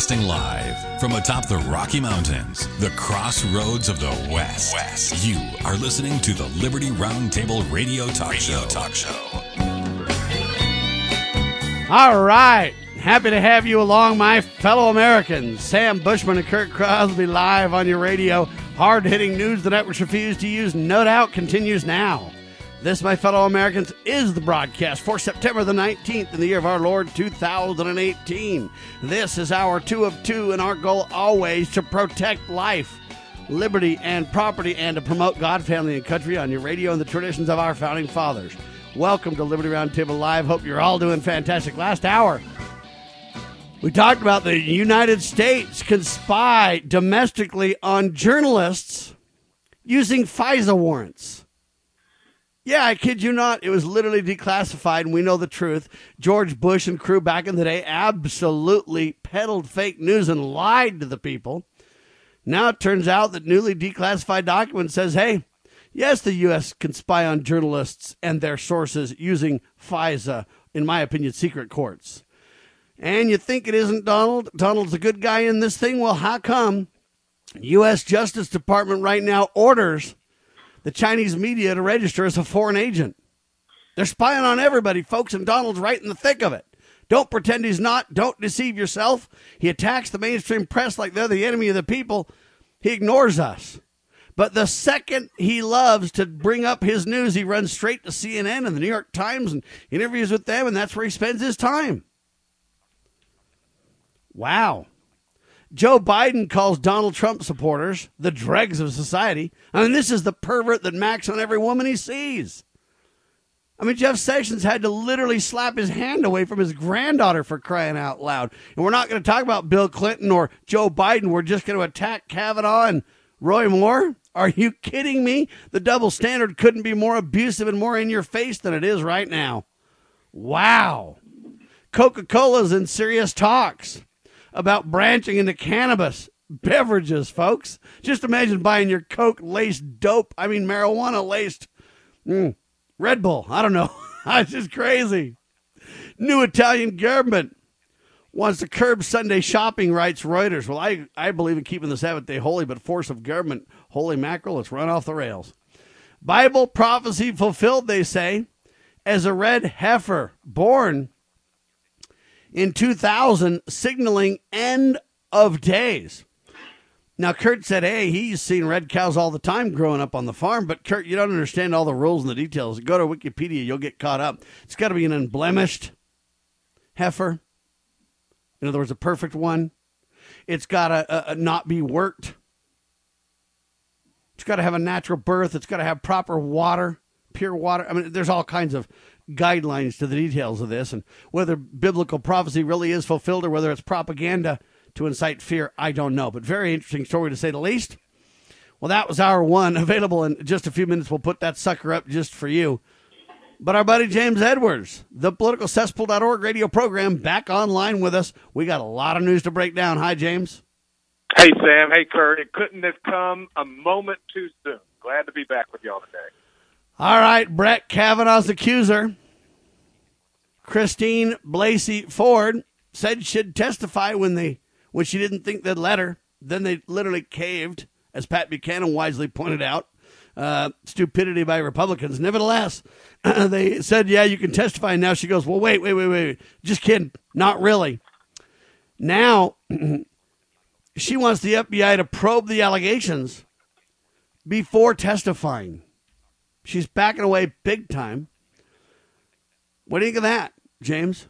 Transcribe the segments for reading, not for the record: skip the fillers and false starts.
Broadcasting live from atop the Rocky Mountains, the crossroads of the West. You are listening to the Liberty Roundtable Radio Talk Show. All right. Happy to have you along, my fellow Americans. Sam Bushman and Kurt Crosby live on your radio. Hard-hitting news the networks refuse to use, no doubt, continues now. This, my fellow Americans, is the broadcast for September the 19th in the year of our Lord 2018. This is our 2 of 2, and our goal always to protect life, liberty, and property, and to promote God, family, and country on your radio and the traditions of our founding fathers. Welcome to Liberty Roundtable Live. Hope you're all doing fantastic. Last hour, we talked about the United States can spy domestically on journalists using FISA warrants. Yeah, I kid you not. It was literally declassified, and we know the truth. George Bush and crew back in the day absolutely peddled fake news and lied to the people. Now it turns out that newly declassified document says, hey, yes, the U.S. can spy on journalists and their sources using FISA, in my opinion, secret courts. And you think it isn't Donald? Donald's a good guy in this thing? Well, how come U.S. Justice Department right now orders the Chinese media to register as a foreign agent? They're spying on everybody, folks, and Donald's right in the thick of it. Don't pretend he's not. Don't deceive yourself. He attacks the mainstream press like they're the enemy of the people. He ignores us. But the second he loves to bring up his news, he runs straight to CNN and the New York Times and interviews with them, and that's where he spends his time. Wow. Joe Biden calls Donald Trump supporters the dregs of society. I mean, this is the pervert that macks on every woman he sees. I mean, Jeff Sessions had to literally slap his hand away from his granddaughter for crying out loud. And we're not going to talk about Bill Clinton or Joe Biden. We're just going to attack Kavanaugh and Roy Moore. Are you kidding me? The double standard couldn't be more abusive and more in your face than it is right now. Wow. Coca-Cola's in serious talks about branching into cannabis beverages, folks. Just imagine buying your Coke-laced dope. I mean, marijuana-laced Red Bull. I don't know. It's just crazy. New Italian government wants to curb Sunday shopping, writes Reuters. Well, I believe in keeping the Sabbath day holy, but force of government, holy mackerel, it's run off the rails. Bible prophecy fulfilled, they say, as a red heifer born in 2000, signaling end of days. Now, Kurt said, hey, he's seen red cows all the time growing up on the farm. But, Kurt, you don't understand all the rules and the details. Go to Wikipedia, you'll get caught up. It's got to be an unblemished heifer. In other words, a perfect one. It's got to not be worked. It's got to have a natural birth. It's got to have proper water, pure water. I mean, there's all kinds of guidelines to the details of this, and whether biblical prophecy really is fulfilled or whether it's propaganda to incite fear, I don't know. But very interesting story, to say the least. Well, that was hour one. Available in just a few minutes. We'll put that sucker up just for you. But our buddy James Edwards, the politicalcesspool.org radio program, back online with us. We got a lot of news to break down. Hi, James. Hey, Sam. Hey, Kurt. It couldn't have come a moment too soon. Glad to be back with y'all today. All right, Brett Kavanaugh's accuser, Christine Blasey Ford, said she'd testify when she didn't think they'd let her. Then they literally caved, as Pat Buchanan wisely pointed out. Stupidity by Republicans. Nevertheless, they said, yeah, you can testify. And now she goes, well, wait. Just kidding. Not really. Now, she wants the FBI to probe the allegations before testifying. She's backing away big time. What do you think of that, James?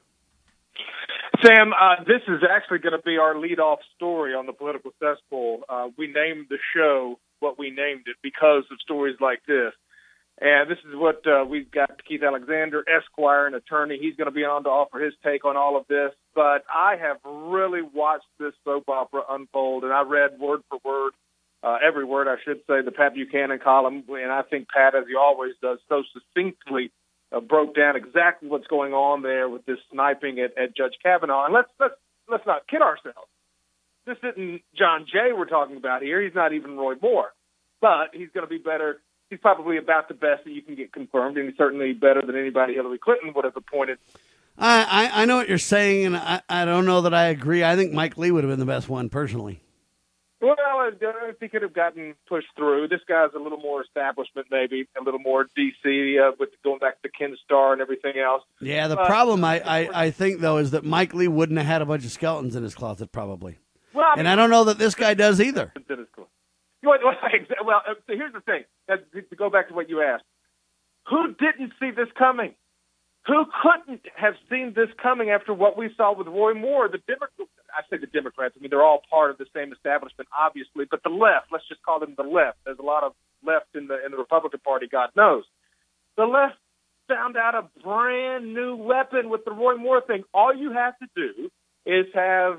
Sam, this is actually going to be our lead-off story on the Political Cesspool. We named the show what we named it because of stories like this. And this is what we've got Keith Alexander, Esquire, an attorney. He's going to be on to offer his take on all of this. But I have really watched this soap opera unfold, and I read word for word, every word, I should say, the Pat Buchanan column. And I think Pat, as he always does, so succinctly broke down exactly what's going on there with this sniping at Judge Kavanaugh. And let's not kid ourselves. This isn't John Jay we're talking about here. He's not even Roy Moore. But he's going to be better. He's probably about the best that you can get confirmed, and he's certainly better than anybody Hillary Clinton would have appointed I know what you're saying, and I don't know that I agree. I think Mike Lee would have been the best one, personally. Well, if he could have gotten pushed through, this guy's a little more establishment, maybe a little more DC with going back to Ken Starr and everything else. Yeah, the problem I think though is that Mike Lee wouldn't have had a bunch of skeletons in his closet, probably. Well, I mean, and I don't know that this guy does either. Well, so here's the thing. To go back to what you asked, who didn't see this coming? Who couldn't have seen this coming after what we saw with Roy Moore? I say the Democrats. I mean, they're all part of the same establishment, obviously. But the left, let's just call them the left. There's a lot of left in the Republican Party, God knows. The left found out a brand new weapon with the Roy Moore thing. All you have to do is have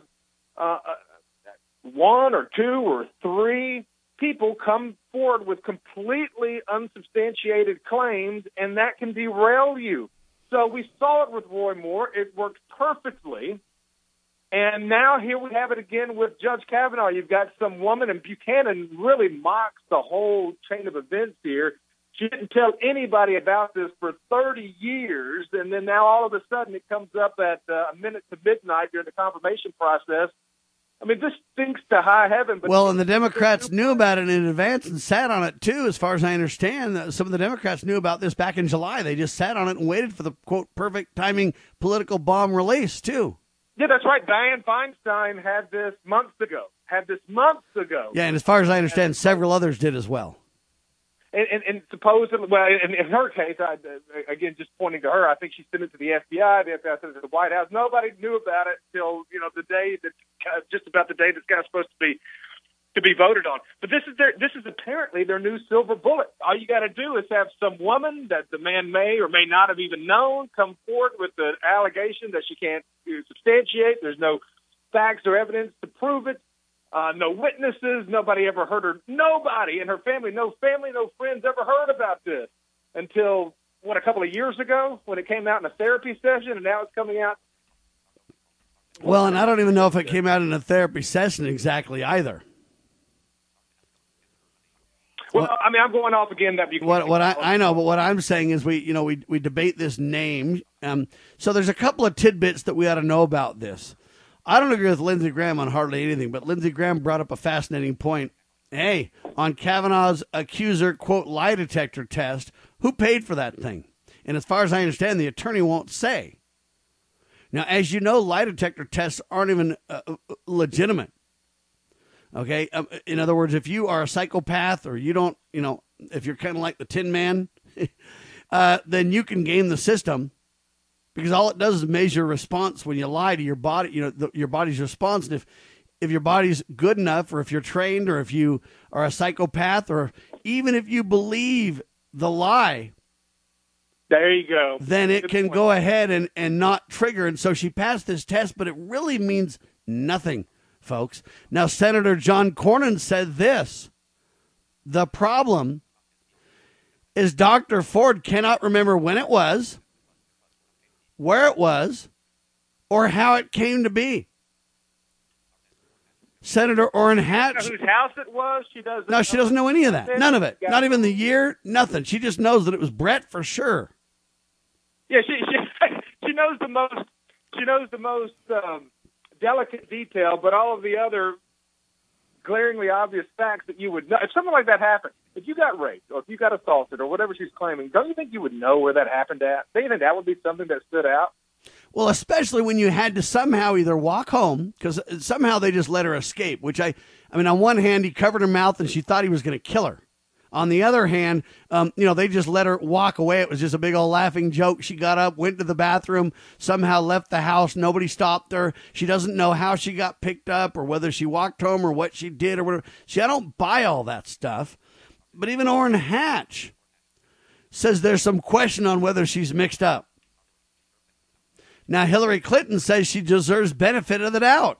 one or two or three people come forward with completely unsubstantiated claims, and that can derail you. So we saw it with Roy Moore. It worked perfectly. And now here we have it again with Judge Kavanaugh. You've got some woman, and Buchanan really mocks the whole chain of events here. She didn't tell anybody about this for 30 years, and then now all of a sudden it comes up at a minute to midnight during the confirmation process. I mean, this stinks to high heaven. But well, and the Democrats knew about it in advance and sat on it, too, as far as I understand. Some of the Democrats knew about this back in July. They just sat on it and waited for the, quote, perfect timing political bomb release, too. Yeah, that's right. Dianne Feinstein had this months ago. Yeah, and as far as I understand, several others did as well. And supposedly, well, in her case, again, just pointing to her, I think she sent it to the FBI. The FBI sent it to the White House. Nobody knew about it until the day that just about the day this guy's supposed to be voted on. But this is apparently their new silver bullet. All you got to do is have some woman that the man may or may not have even known come forward with the allegation that she can't substantiate. There's no facts or evidence to prove it. No witnesses. Nobody ever heard her. Nobody in her family, no friends ever heard about this until, a couple of years ago when it came out in a therapy session, and now it's coming out. Well, and I don't even know if it came out in a therapy session exactly either. Well, I mean, I'm going off again. I know, but what I'm saying is we debate this name. So there's a couple of tidbits that we ought to know about this. I don't agree with Lindsey Graham on hardly anything, but Lindsey Graham brought up a fascinating point. Hey, on Kavanaugh's accuser, quote, lie detector test, who paid for that thing? And as far as I understand, the attorney won't say. Now, as you know, lie detector tests aren't even legitimate. Okay? In other words, if you are a psychopath or you don't, if you're kind of like the Tin Man, then you can game the system. Because all it does is measure response when you lie to your body, your body's response. And if your body's good enough, or if you're trained, or if you are a psychopath, or even if you believe the lie, there you go. Then it can go ahead and not trigger. And so she passed this test, but it really means nothing, folks. Now, Senator John Cornyn said this: the problem is Dr. Ford cannot remember when it was, where it was, or how it came to be. Senator Orrin Hatch. Whose house it was? She doesn't. No, she doesn't know any of that. None of it. Not even the year. Nothing. She just knows that it was Brett for sure. Yeah, she knows the most. She knows the most delicate detail, but all of the other glaringly obvious facts that you would know. If something like that happened, if you got raped or if you got assaulted or whatever she's claiming, don't you think you would know where that happened at? Don't you think that would be something that stood out? Well, especially when you had to somehow either walk home, because somehow they just let her escape, which I mean, on one hand, he covered her mouth and she thought he was going to kill her. On the other hand, they just let her walk away. It was just a big old laughing joke. She got up, went to the bathroom, somehow left the house. Nobody stopped her. She doesn't know how she got picked up or whether she walked home or what she did or whatever. I don't buy all that stuff. But even Orrin Hatch says there's some question on whether she's mixed up. Now, Hillary Clinton says she deserves benefit of the doubt.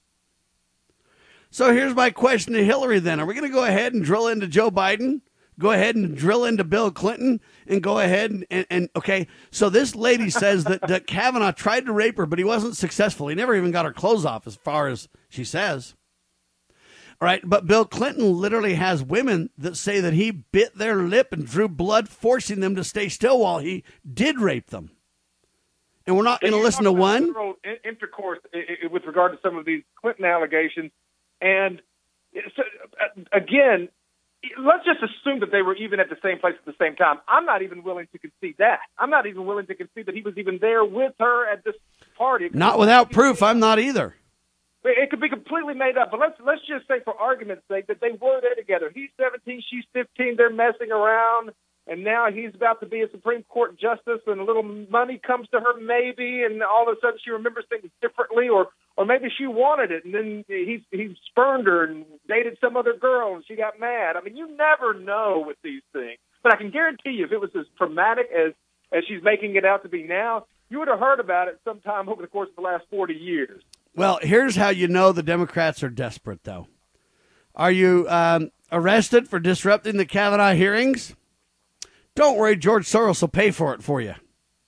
So here's my question to Hillary then. Are we going to go ahead and drill into Joe Biden? Go ahead and drill into Bill Clinton and go ahead and okay. So this lady says that Kavanaugh tried to rape her, but he wasn't successful. He never even got her clothes off, as far as she says. All right, but Bill Clinton literally has women that say that he bit their lip and drew blood, forcing them to stay still while he did rape them. And we're not going to listen to one? Intercourse with regard to some of these Clinton allegations. And so, again, let's just assume that they were even at the same place at the same time. I'm not even willing to concede that. I'm not even willing to concede that he was even there with her at this party. Not without proof. I'm not either. It could be completely made up, but let's just say, for argument's sake, that they were there together. He's 17, she's 15. They're messing around, and now he's about to be a Supreme Court justice, and a little money comes to her, maybe, and all of a sudden she remembers things differently, or maybe she wanted it, and then he spurned her and dated some other girl, and she got mad. I mean, you never know with these things. But I can guarantee you, if it was as traumatic as she's making it out to be now, you would have heard about it sometime over the course of the last 40 years. Well, here's how you know the Democrats are desperate, though. Are you arrested for disrupting the Kavanaugh hearings? Don't worry, George Soros will pay for it for you.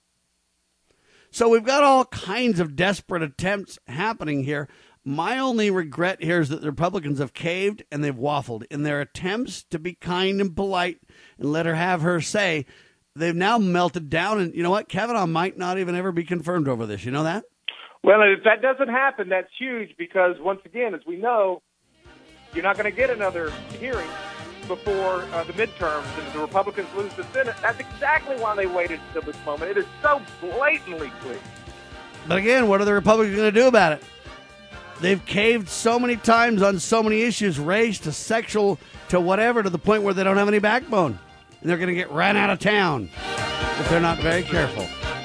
So we've got all kinds of desperate attempts happening here. My only regret here is that the Republicans have caved and they've waffled. In their attempts to be kind and polite and let her have her say, they've now melted down. And you know what? Kavanaugh might not even ever be confirmed over this. You know that? Well, if that doesn't happen, that's huge because, once again, as we know, you're not going to get another hearing before the midterms, and if the Republicans lose the Senate, that's exactly why they waited until this moment. It is so blatantly clear. But again, what are the Republicans going to do about it? They've caved so many times on so many issues, race to sexual to whatever, to the point where they don't have any backbone. And they're going to get ran out of town if they're not very careful.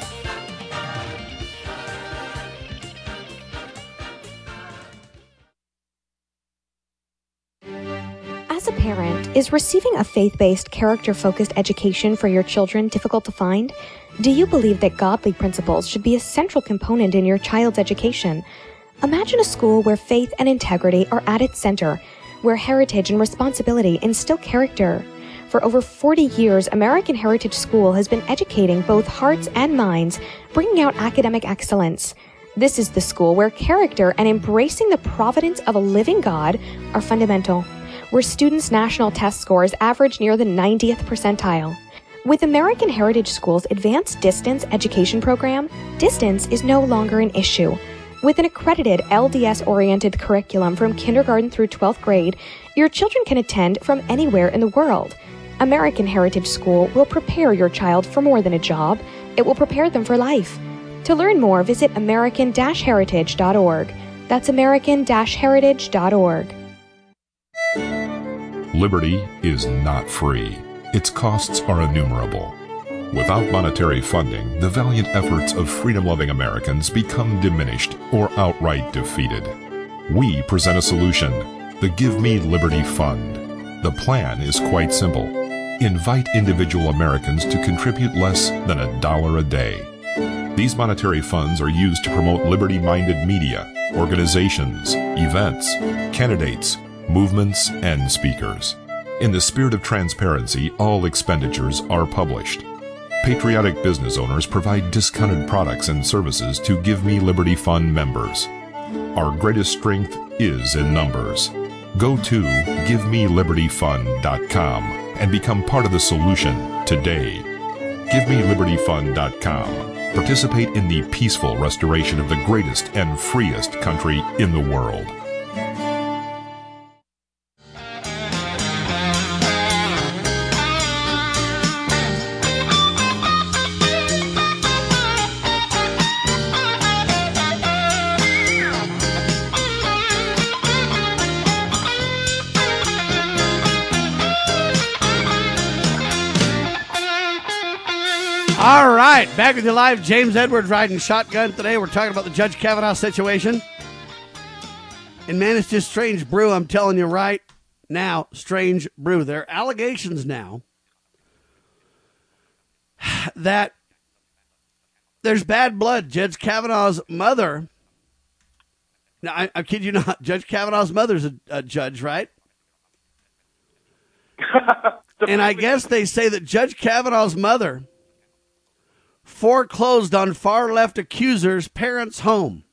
As a parent, is receiving a faith-based, character-focused education for your children difficult to find? Do you believe that godly principles should be a central component in your child's education? Imagine a school where faith and integrity are at its center, where heritage and responsibility instill character. For over 40 years, American Heritage School has been educating both hearts and minds, bringing out academic excellence. This is the school where character and embracing the providence of a living God are fundamental, where students' national test scores average near the 90th percentile. With American Heritage School's advanced distance education program, distance is no longer an issue. With an accredited LDS-oriented curriculum from kindergarten through 12th grade, your children can attend from anywhere in the world. American Heritage School will prepare your child for more than a job. It will prepare them for life. To learn more, visit american-heritage.org. That's american-heritage.org. Liberty is not free. Its costs are innumerable. Without monetary funding, the valiant efforts of freedom-loving Americans become diminished or outright defeated. We present a solution, the Give Me Liberty Fund. The plan is quite simple. Invite individual Americans to contribute less than $1 a day. These monetary funds are used to promote liberty-minded media, organizations, events, candidates, movements, and speakers. In the spirit of transparency, all expenditures are published. Patriotic business owners provide discounted products and services to Give Me Liberty Fund members. Our greatest strength is in numbers. Go to GiveMeLibertyFund.com and become part of the solution today. GiveMeLibertyFund.com. Participate in the peaceful restoration of the greatest and freest country in the world. All right, back with you live. James Edwards riding shotgun today. We're talking about the Judge Kavanaugh situation. And man, it's just strange brew. I'm telling you right now, strange brew. There are allegations now that there's bad blood. Judge Kavanaugh's mother. Now, I kid you not. Judge Kavanaugh's mother's a judge, right? And I guess they say that Judge Kavanaugh's mother foreclosed on far-left accusers' parents' home.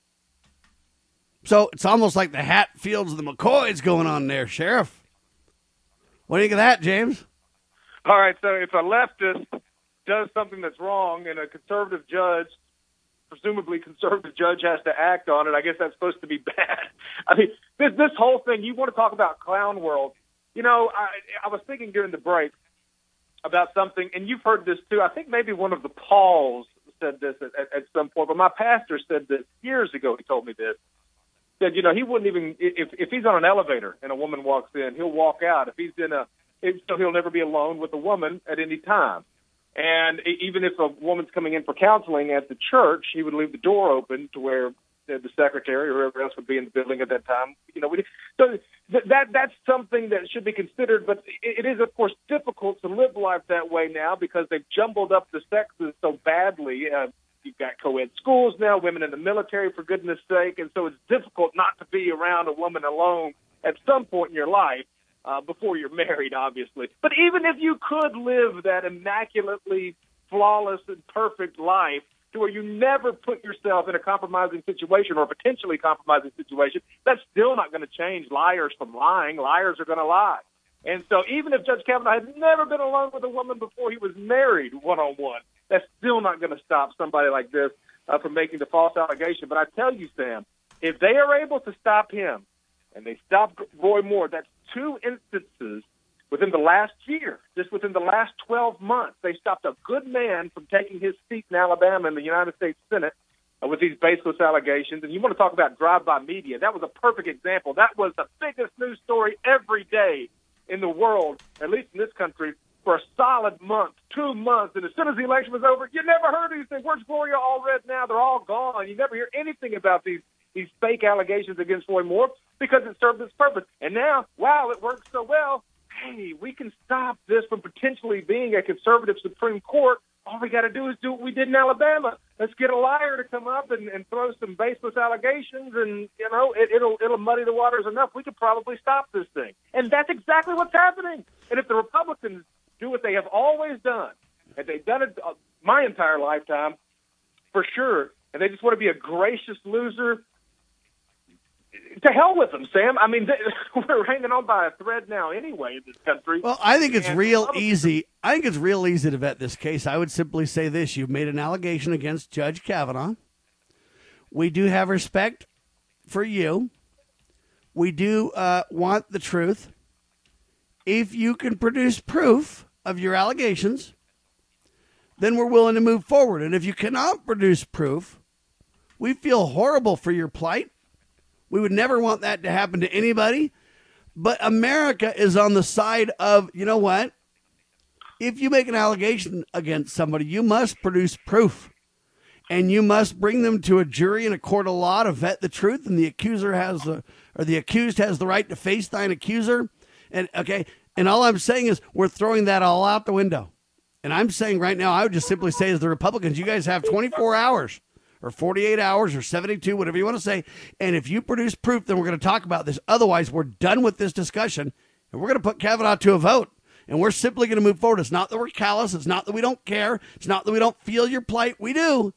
So it's almost like the Hatfields and the McCoys going on there, Sheriff. What do you think of that, James? All right, so if a leftist does something that's wrong and a conservative judge presumably conservative judge has to act on it. I guess that's supposed to be bad. I mean, this whole thing, you want to talk about clown world. You know, I was thinking during the break about something, and you've heard this too. I think maybe one of the Pauls said this at some point, but my pastor said this years ago. He told me this. Said, you know, he wouldn't even, if he's on an elevator and a woman walks in, he'll walk out. If he's so he'll never be alone with a woman at any time. And even if a woman's coming in for counseling at the church, he would leave the door open to where the secretary or whoever else would be in the building at that time. You know, so that's something that should be considered. But it is, of course, difficult to live life that way now because they've jumbled up the sexes so badly. You've got co-ed schools now, women in the military, for goodness sake. And so it's difficult not to be around a woman alone at some point in your life. Before you're married, obviously. But even if you could live that immaculately flawless and perfect life to where you never put yourself in a compromising situation or a potentially compromising situation, that's still not going to change liars from lying. Liars are going to lie. And so even if Judge Kavanaugh had never been alone with a woman before he was married one-on-one, that's still not going to stop somebody like this from making the false allegation. But I tell you, Sam, if they are able to stop him and they stop Roy Moore, that's 2 instances within the last year, just within the last 12 months. They stopped a good man from taking his seat in Alabama in the United States Senate with these baseless allegations. And you want to talk about drive-by media. That was a perfect example. That was the biggest news story every day in the world, at least in this country, for a solid month, 2 months. And as soon as the election was over, you never heard anything. Where's Gloria Allred now? They're all gone. You never hear anything about these fake allegations against Roy Moore because it served its purpose. And now, wow, it works so well. Hey, we can stop this from potentially being a conservative Supreme Court. All we got to do is do what we did in Alabama. Let's get a liar to come up and throw some baseless allegations, and you know it'll muddy the waters enough. We could probably stop this thing, and that's exactly what's happening. And if the Republicans do what they have always done, and they've done it my entire lifetime, for sure, and they just want to be a gracious loser, to hell with them, Sam. I mean, we're hanging on by a thread now anyway in this country. Well, I think it's real easy. I think it's real easy to vet this case. I would simply say this. You've made an allegation against Judge Kavanaugh. We do have respect for you. We do want the truth. If you can produce proof of your allegations, then we're willing to move forward. And if you cannot produce proof, we feel horrible for your plight. We would never want that to happen to anybody. But America is on the side of, you know what? If you make an allegation against somebody, you must produce proof. And you must bring them to a jury in a court of law to vet the truth. And the accuser the accused has the right to face thine accuser. And all I'm saying is we're throwing that all out the window. And I'm saying right now, I would just simply say as the Republicans, you guys have 24 hours. Or 48 hours or 72, whatever you want to say. And if you produce proof, then we're going to talk about this. Otherwise, we're done with this discussion, and we're going to put Kavanaugh to a vote. And we're simply going to move forward. It's not that we're callous. It's not that we don't care. It's not that we don't feel your plight. We do.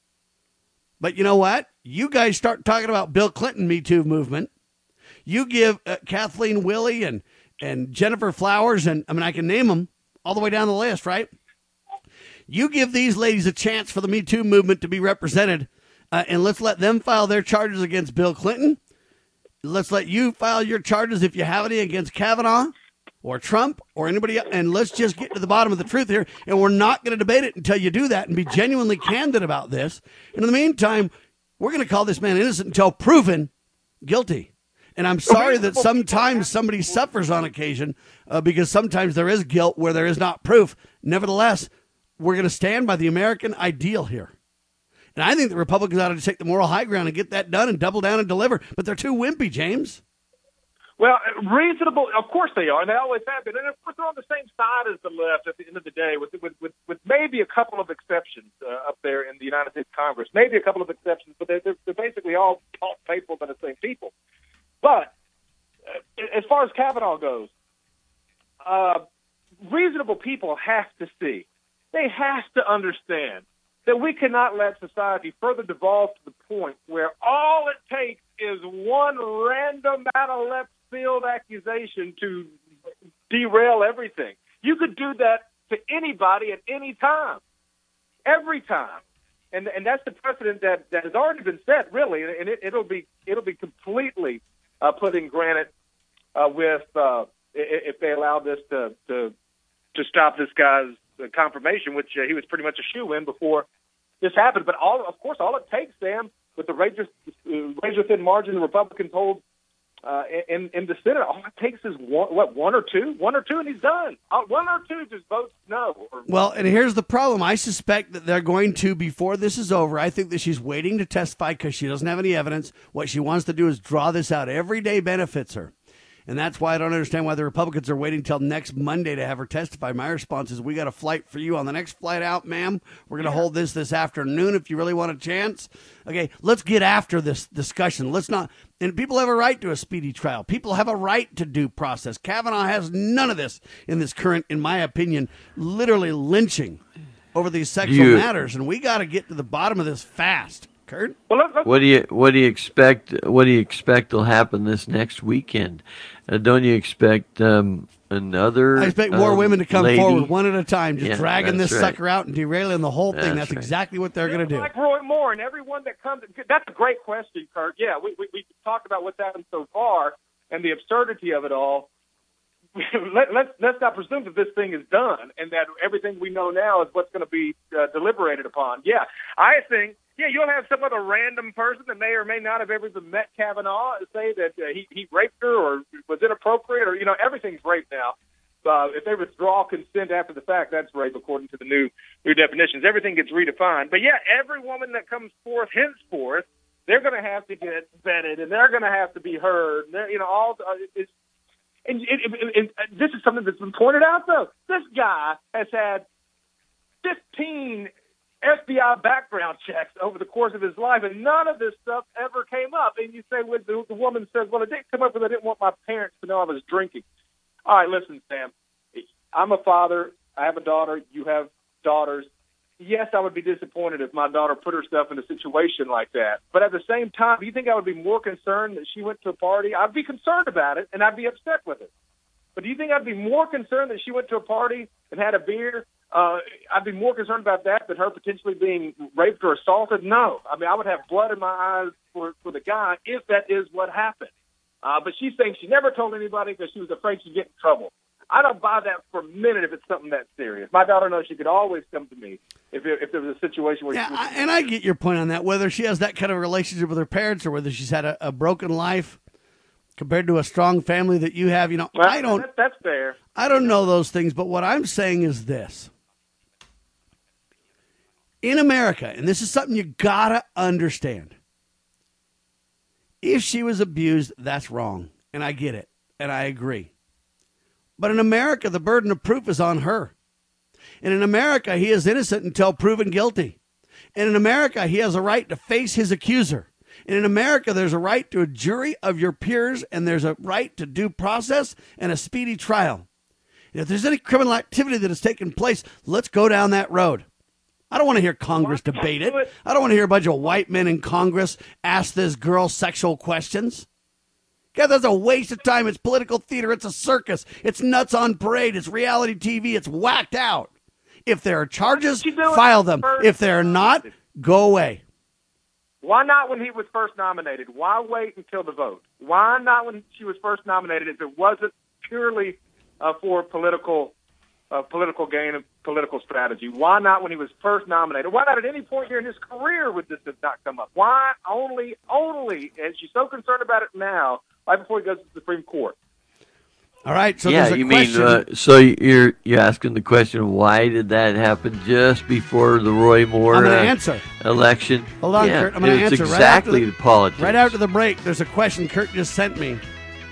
But you know what? You guys start talking about Bill Clinton Me Too movement. You give Kathleen Willey and Jennifer Flowers, and I mean, I can name them all the way down the list, right? You give these ladies a chance for the Me Too movement to be represented, and let's let them file their charges against Bill Clinton. Let's let you file your charges, if you have any, against Kavanaugh or Trump or anybody else, and let's just get to the bottom of the truth here, and we're not going to debate it until you do that and be genuinely candid about this. And in the meantime, we're going to call this man innocent until proven guilty. And I'm sorry that sometimes somebody suffers on occasion because sometimes there is guilt where there is not proof. Nevertheless, we're going to stand by the American ideal here. And I think the Republicans ought to take the moral high ground and get that done and double down and deliver. But they're too wimpy, James. Well, reasonable, of course they are, and they always have been. And of course they're on the same side as the left at the end of the day, with maybe a couple of exceptions up there in the United States Congress. Maybe a couple of exceptions, but they're basically all taught faithful by the same people. But as far as Kavanaugh goes, reasonable people have to see. They have to understand that we cannot let society further devolve to the point where all it takes is one random out of left field accusation to derail everything. You could do that to anybody at any time, every time. And that's the precedent that has already been set, really, and it'll be completely put in granite with if they allow this to stop this guy's confirmation, which he was pretty much a shoo-in before this happened. But all it takes, Sam, with the razor-thin margin the Republicans hold in the Senate, all it takes is one or two, and he's done. One or two just votes no. Well, and here's the problem. I suspect that they're going to, before this is over, I think that she's waiting to testify because she doesn't have any evidence. What she wants to do is draw this out. Every day benefits her. And that's why I don't understand why the Republicans are waiting till next Monday to have her testify. My response is, we got a flight for you on the next flight out, ma'am. We're going to hold this afternoon if you really want a chance. Okay, let's get after this discussion. Let's not. And people have a right to a speedy trial. People have a right to due process. Kavanaugh has none of this in this current, in my opinion, literally lynching over these sexual matters. And we got to get to the bottom of this fast. Kurt? Well, what do you expect? What do you expect will happen this next weekend? Don't you expect another? I expect more women to come lady forward one at a time, just dragging this right. sucker out and derailing the whole thing. That's exactly what they're going to do. Like Roy Moore and everyone that comes. That's a great question, Kurt. Yeah, we talked about what's happened so far and the absurdity of it all. Let's not presume that this thing is done and that everything we know now is what's going to be deliberated upon. Yeah, I think. Yeah, you'll have some other random person that may or may not have ever even met Kavanaugh and say that he raped her or was inappropriate or, everything's rape now. If they withdraw consent after the fact, that's rape according to the new definitions. Everything gets redefined. But, yeah, every woman that comes forth henceforth, they're going to have to get vetted and they're going to have to be heard. And this is something that's been pointed out, though. This guy has had 15 FBI background checks over the course of his life, and none of this stuff ever came up. And you say, well, the woman says, well, it didn't come up because I didn't want my parents to know I was drinking. All right, listen, Sam, I'm a father. I have a daughter. You have daughters. Yes, I would be disappointed if my daughter put herself in a situation like that. But at the same time, do you think I would be more concerned that she went to a party? I'd be concerned about it, and I'd be upset with it. But do you think I'd be more concerned that she went to a party and had a beer? I'd be more concerned about that than her potentially being raped or assaulted. No. I mean, I would have blood in my eyes for the guy if that is what happened. But she's saying she never told anybody because she was afraid she'd get in trouble. I don't buy that for a minute if it's something that serious. My daughter knows she could always come to me if there was a situation where and I get your point on that, whether she has that kind of relationship with her parents or whether she's had a broken life compared to a strong family that you have. Well, I don't. That's fair. I don't know those things, but what I'm saying is this. In America, and this is something you gotta understand, if she was abused, that's wrong, and I get it, and I agree. But in America, the burden of proof is on her. And in America, he is innocent until proven guilty. And in America, he has a right to face his accuser. And in America, there's a right to a jury of your peers, and there's a right to due process and a speedy trial. And if there's any criminal activity that has taken place, let's go down that road. I don't want to hear Congress debate it. I don't want to hear a bunch of white men in Congress ask this girl sexual questions. God, that's a waste of time. It's political theater. It's a circus. It's nuts on parade. It's reality TV. It's whacked out. If there are charges, file them. If there are not, go away. Why not when he was first nominated? Why wait until the vote? Why not when she was first nominated if it wasn't purely for political gain and political strategy? Why not when he was first nominated? Why not at any point during his career would this have not come up? Why only, and she's so concerned about it now, right before he goes to the Supreme Court? All right, so yeah, there's a you question. mean so you're asking the question, why did that happen just before the Roy Moore I'm going to answer. Election? Hold on, yeah, Kurt. I'm going to answer exactly the politics. Right after the break, there's a question Kurt just sent me.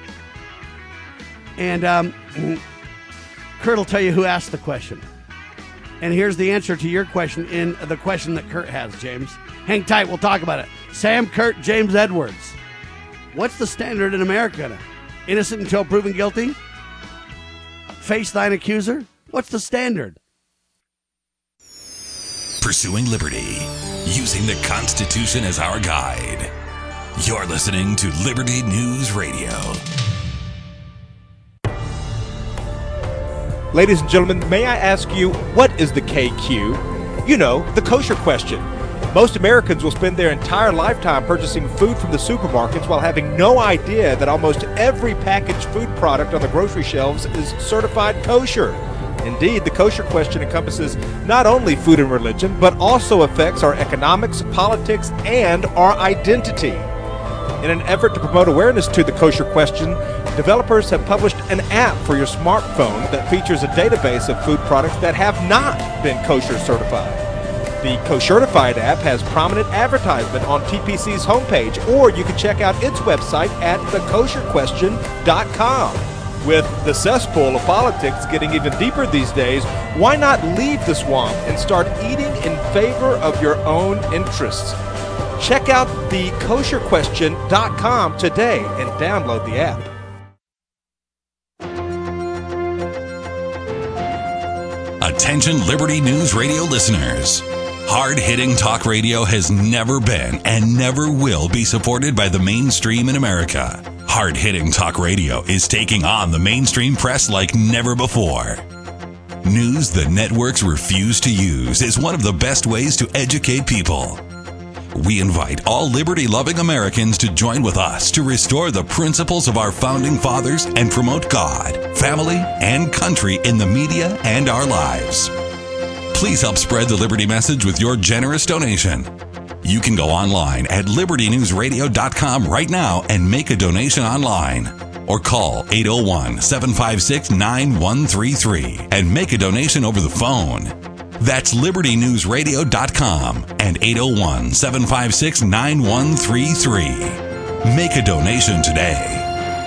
And Kurt will tell you who asked the question. And here's the answer to your question in the question that Kurt has, James. Hang tight. We'll talk about it. Sam, Kurt, James Edwards. What's the standard in America? Innocent until proven guilty? Face thine accuser? What's the standard? Pursuing liberty, using the Constitution as our guide. You're listening to Liberty News Radio. Ladies and gentlemen, may I ask you, what is the KQ? You know, the kosher question. Most Americans will spend their entire lifetime purchasing food from the supermarkets while having no idea that almost every packaged food product on the grocery shelves is certified kosher. Indeed, the kosher question encompasses not only food and religion, but also affects our economics, politics, and our identity. In an effort to promote awareness to the kosher question, developers have published an app for your smartphone that features a database of food products that have not been kosher certified. The Koshertified app has prominent advertisement on TPC's homepage, or you can check out its website at thekosherquestion.com. With the cesspool of politics getting even deeper these days, why not leave the swamp and start eating in favor of your own interests? Check out thekosherquestion.com today and download the app. Attention Liberty News Radio listeners. Hard-hitting talk radio has never been and never will be supported by the mainstream in America. Hard-hitting talk radio is taking on the mainstream press like never before. News the networks refuse to use is one of the best ways to educate people. We invite all liberty-loving Americans to join with us to restore the principles of our founding fathers and promote God, family, and country in the media and our lives. Please help spread the Liberty message with your generous donation. You can go online at libertynewsradio.com right now and make a donation online. Or call 801-756-9133 and make a donation over the phone. That's libertynewsradio.com and 801-756-9133. Make a donation today.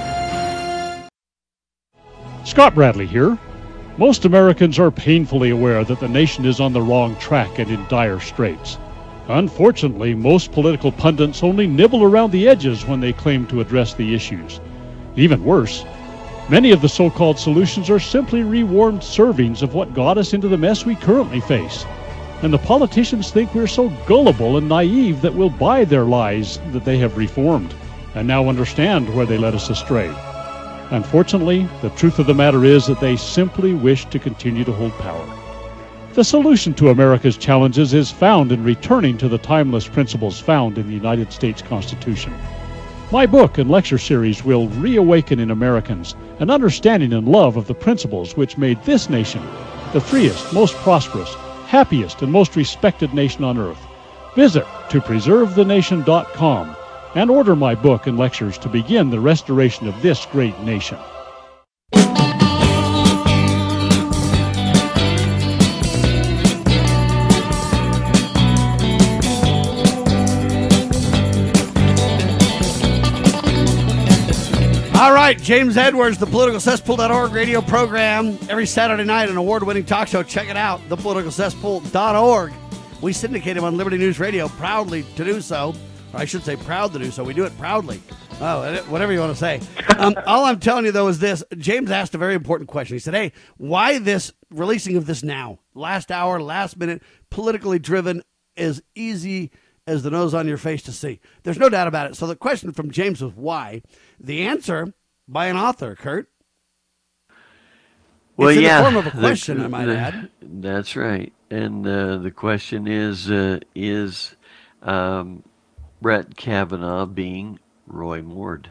Scott Bradley here. Most Americans are painfully aware that the nation is on the wrong track and in dire straits. Unfortunately, most political pundits only nibble around the edges when they claim to address the issues. Even worse, many of the so-called solutions are simply rewarmed servings of what got us into the mess we currently face. And the politicians think we're so gullible and naive that we'll buy their lies that they have reformed, and now understand where they led us astray. Unfortunately, the truth of the matter is that they simply wish to continue to hold power. The solution to America's challenges is found in returning to the timeless principles found in the United States Constitution. My book and lecture series will reawaken in Americans an understanding and love of the principles which made this nation the freest, most prosperous, happiest, and most respected nation on earth. Visit topreservethenation.com and order my book and lectures to begin the restoration of this great nation. All right, James Edwards, the politicalcesspool.org radio program. Every Saturday night, an award-winning talk show. Check it out, thepoliticalcesspool.org. We syndicate him on Liberty News Radio, proudly to do so. Or I should say proud to do so. We do it proudly. Oh, whatever you want to say. All I'm telling you, though, is this. James asked a very important question. He said, hey, why this releasing of this now? Last hour, last minute, politically driven, as easy as the nose on your face to see. There's no doubt about it. So the question from James was why. The answer by an author, Kurt. Well, it's in yeah, the form of a question, I might add. That's right. And the question is Brett Kavanaugh being Roy Moore?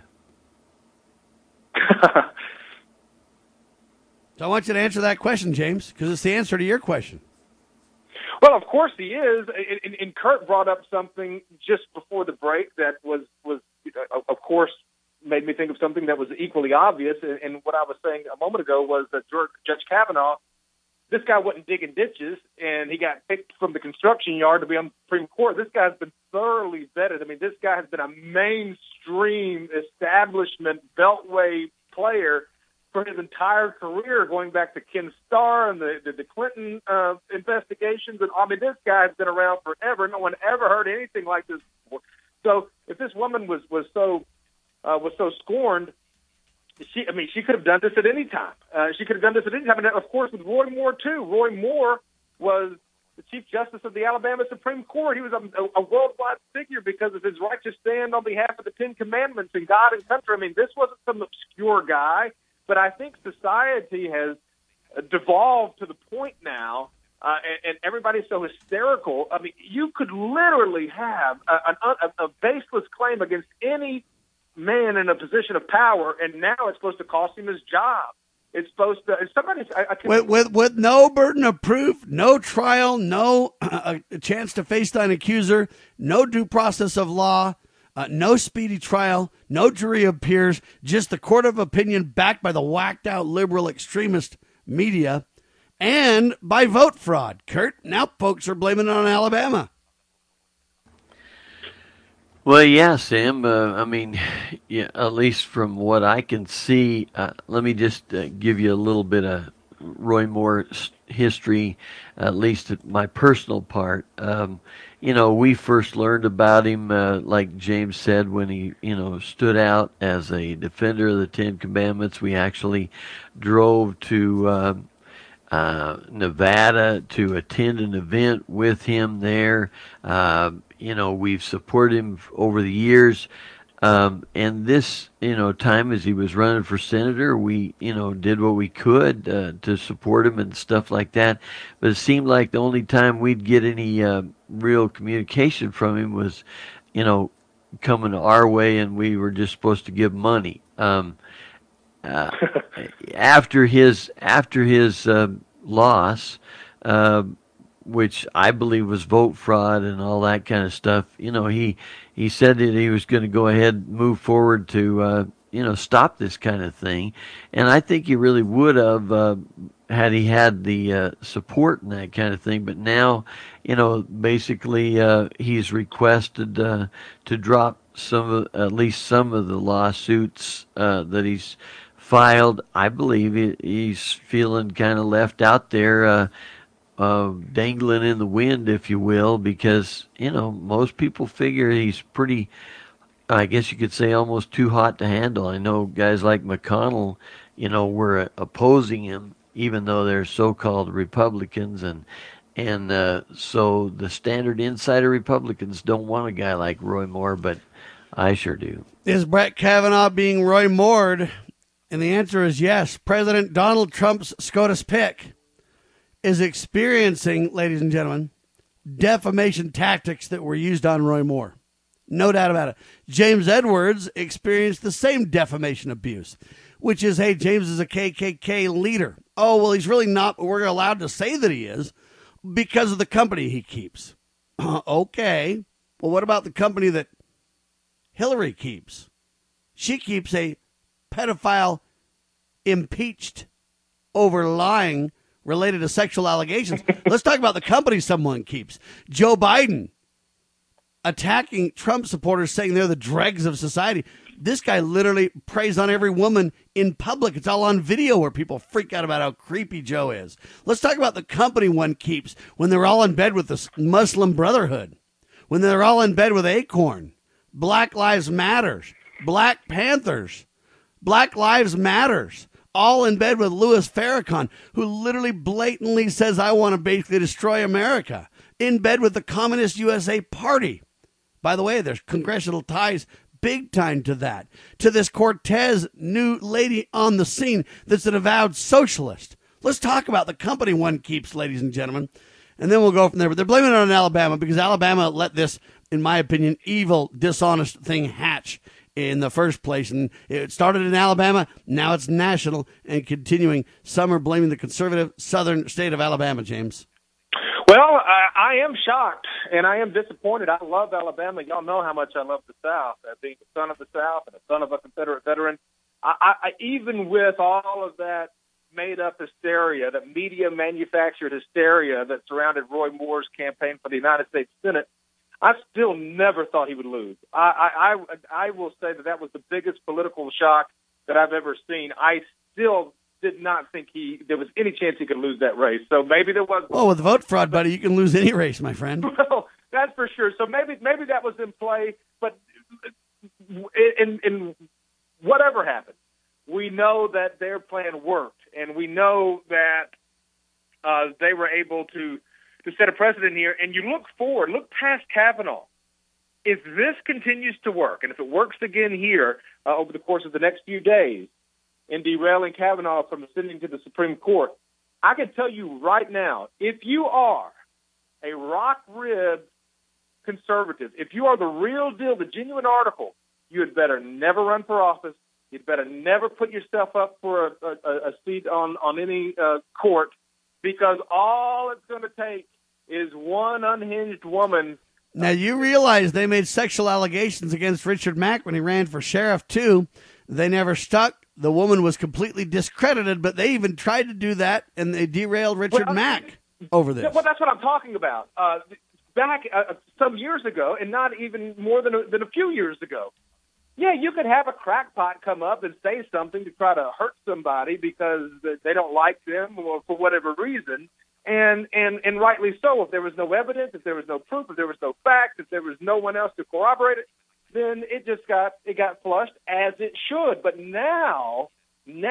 So I want you to answer that question, James, because it's the answer to your question. Well, of course he is. And Kurt brought up something just before the break that was of course, made me think of something that was equally obvious. And what I was saying a moment ago was that Judge Kavanaugh, this guy wasn't digging ditches, and he got picked from the construction yard to be on the Supreme Court. This guy's been thoroughly vetted. I mean, this guy has been a mainstream establishment beltway player for his entire career, going back to Ken Starr and the Clinton investigations. And I mean, this guy has been around forever. No one ever heard anything like this before. So if this woman was so scorned, she could have done this at any time. And of course, with Roy Moore too. Roy Moore was the Chief Justice of the Alabama Supreme Court. He was a worldwide figure because of his righteous stand on behalf of the Ten Commandments and God and country. I mean, this wasn't some obscure guy. But I think society has devolved to the point now and everybody's so hysterical. I mean, you could literally have a baseless claim against any man in a position of power, and now it's supposed to cost him his job. It's supposed to. With no burden of proof, no trial, no a chance to face an accuser, no due process of law, no speedy trial, no jury of peers, just the court of opinion backed by the whacked out liberal extremist media, and by vote fraud. Kurt, now folks are blaming it on Alabama. Well, yeah, Sam. I mean, yeah, at least from what I can see, let me just give you a little bit of Roy Moore's history, at least my personal part. We first learned about him, like James said, when he, stood out as a defender of the Ten Commandments. We actually drove to Nevada to attend an event with him there. We've supported him over the years. And this, time as he was running for senator, we, did what we could to support him and stuff like that. But it seemed like the only time we'd get any real communication from him was, coming our way, and we were just supposed to give money. After his loss, which I believe was vote fraud and all that kind of stuff, he said that he was going to go ahead and move forward to stop this kind of thing, and I think he really would have had he had the support and that kind of thing. But now, basically he's requested to drop at least some of the lawsuits that he's filed. I believe he's feeling kind of left out there, dangling in the wind, if you will, because, most people figure he's pretty, I guess you could say, almost too hot to handle. I know guys like McConnell, were opposing him, even though they're so-called Republicans, and so the standard insider Republicans don't want a guy like Roy Moore, but I sure do. Is Brett Kavanaugh being Roy Moored? And the answer is yes. President Donald Trump's SCOTUS pick is experiencing, ladies and gentlemen, defamation tactics that were used on Roy Moore. No doubt about it. James Edwards experienced the same defamation abuse, which is, hey, James is a KKK leader. Oh, well, he's really not, but we're allowed to say that he is because of the company he keeps. Okay. Well, what about the company that Hillary keeps? She keeps a pedophile impeached over lying related to sexual allegations. Let's talk about the company someone keeps. Joe Biden attacking Trump supporters, saying they're the dregs of society. This guy literally preys on every woman in public. It's all on video where people freak out about how creepy Joe is. Let's talk about the company one keeps when they're all in bed with the Muslim Brotherhood, when they're all in bed with Acorn, Black Lives Matters, Black Panthers, Black Lives Matters, all in bed with Louis Farrakhan, who literally blatantly says, I want to basically destroy America, in bed with the Communist USA Party. By the way, there's congressional ties big time to that, to this Cortez new lady on the scene that's an avowed socialist. Let's talk about the company one keeps, ladies and gentlemen, and then we'll go from there. But they're blaming it on Alabama because Alabama let this, in my opinion, evil, dishonest thing hatch in the first place. And it started in Alabama. Now it's national and continuing. Some are blaming the conservative southern state of Alabama, James. Well, I am shocked and I am disappointed. I love Alabama. Y'all know how much I love the South. Being the son of the South and a son of a Confederate veteran, I even with all of that made-up hysteria, that media-manufactured hysteria that surrounded Roy Moore's campaign for the United States Senate, I still never thought he would lose. I will say that was the biggest political shock that I've ever seen. I still did not think there was any chance he could lose that race. So maybe there was. Oh, with vote fraud, buddy, you can lose any race, my friend. Well, that's for sure. So maybe that was in play. But in whatever happened, we know that their plan worked, and we know that they were able to set a precedent here. And you look forward, look past Kavanaugh. If this continues to work, and if it works again here over the course of the next few days, in derailing Kavanaugh from ascending to the Supreme Court, I can tell you right now, if you are a rock-ribbed conservative, if you are the real deal, the genuine article, you had better never run for office. You'd better never put yourself up for a seat on any court, because all it's going to take is one unhinged woman. Now, you realize they made sexual allegations against Richard Mack when he ran for sheriff, too. They never stuck. The woman was completely discredited, but they even tried to do that, and they derailed Richard Mack over this. Well, that's what I'm talking about. Back some years ago, and not even more than a few years ago, yeah, you could have a crackpot come up and say something to try to hurt somebody because they don't like them or for whatever reason, and rightly so. If there was no evidence, if there was no proof, if there was no facts, if there was no one else to corroborate it, then it got flushed as it should. But now, in